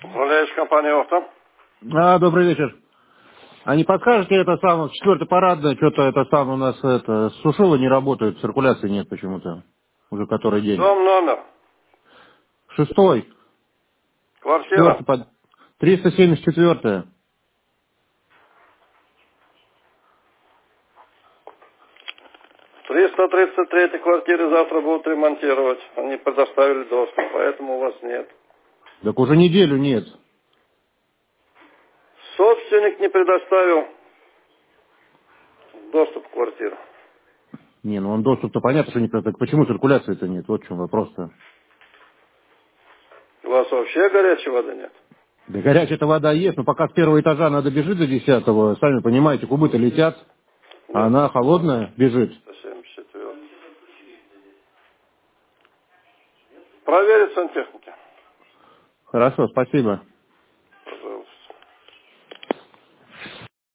Управляющая компания «Охта». Добрый вечер. А не подскажете, это самое, 4-й парадное, что-то это самое у нас, это, сушило не работает, циркуляции нет почему-то, уже который день. Дом, номер. 6-й, Квартира. 4-й, 374-я. 333 квартиры завтра будут ремонтировать. Они предоставили доступ, поэтому у вас нет. Так уже неделю нет. Собственник не предоставил доступ к квартире. Не, ну он доступ-то понятно, что не так почему циркуляции-то нет, вот в чем вопрос-то. У вас вообще горячей воды нет? Да горячая-то вода есть, но пока с 1-го этажа надо бежит до 10-го, сами понимаете, кубы-то летят, а Нет. она холодная бежит. 174. Проверить сантехники. Хорошо, спасибо.